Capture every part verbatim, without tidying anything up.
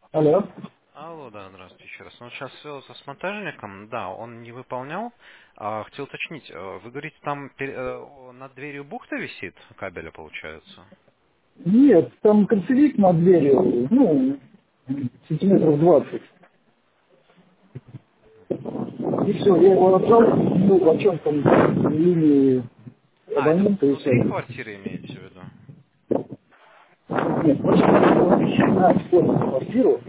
Алло. Алло, да, здравствуйте еще раз. Ну, сейчас связался с монтажником, да, он не выполнял. А, хотел уточнить, э, вы говорите, там пер- э, над дверью бухта висит кабеля, получается? Нет, там кольцевик над дверью, ну, сантиметров двадцать. И все, я его отжал, ну, в чем там линии А, это абонента и все. внутри квартиры имеете в виду? Нет, больше на вход в квартиру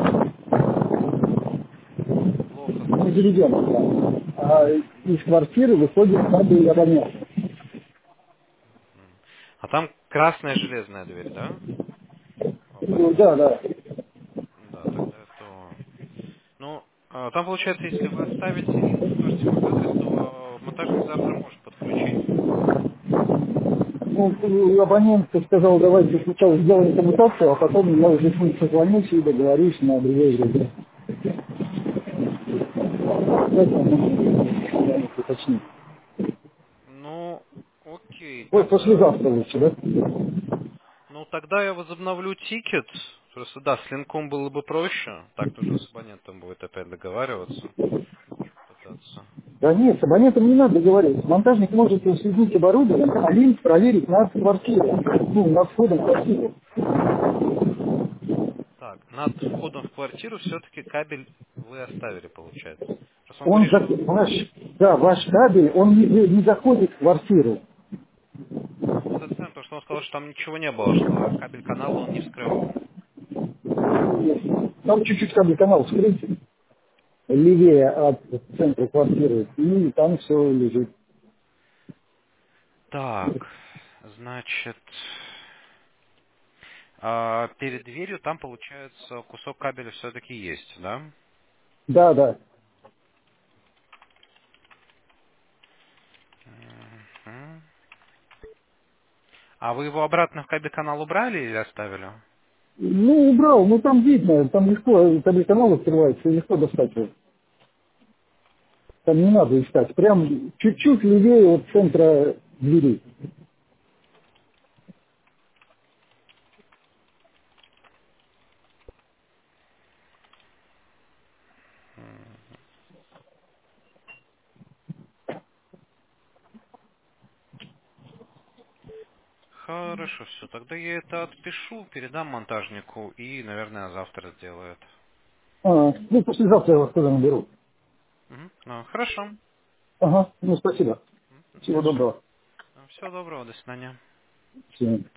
Плохо мы слышу. заведем, да. А из квартиры выходит кабель абонент. М. А там красная железная дверь, да? У Ну, абонента. да, да. Да, тогда это... Ну, а, там, получается, если вы оставите и укажете MAC-адрес, то э, монтажник завтра может подключить. Ну, и абонент сказал, давайте сначала сделаем коммутацию, а потом я уже с ним созвонюсь и договорюсь на другое время. Это надо уточнить. Ну, окей, Вот тогда... послезавтра лучше, да? Ну, тогда я возобновлю тикет. Просто, да, с линком было бы проще. Так нужно с абонентом будет опять договариваться, пытаться. Да нет, с абонентом не надо договариваться. Монтажник может соединить оборудование, а линк проверить над квартирой, ну, над входом в квартиру. Так, над входом в квартиру все-таки кабель вы оставили, получается. Просто он Он, говорит, за- что... ваш, да, ваш кабель, он не, не заходит в квартиру. Вот это странно, потому что он сказал, что там ничего не было, что кабель канала он не вскрывал. Там чуть-чуть кабель канал скрыть, левее от центра квартиры, и там все лежит. Так, значит... а, перед дверью там, получается, кусок кабеля все-таки есть, да? Да, да. Мгм. А вы его обратно в кабель канал убрали или оставили? Ну, убрал, ну там видно, там легко, кабель канал открывается, легко достать его. Там не надо искать. Прям чуть-чуть левее от центра двери. Хорошо, все. Тогда я это отпишу, передам монтажнику и, наверное, завтра сделает. А, ну, послезавтра я вас тогда наберу. Мгм. Ну, хорошо. Ага, ну, спасибо. М, Не Всего за что. доброго. Всего доброго, до свидания. Всем.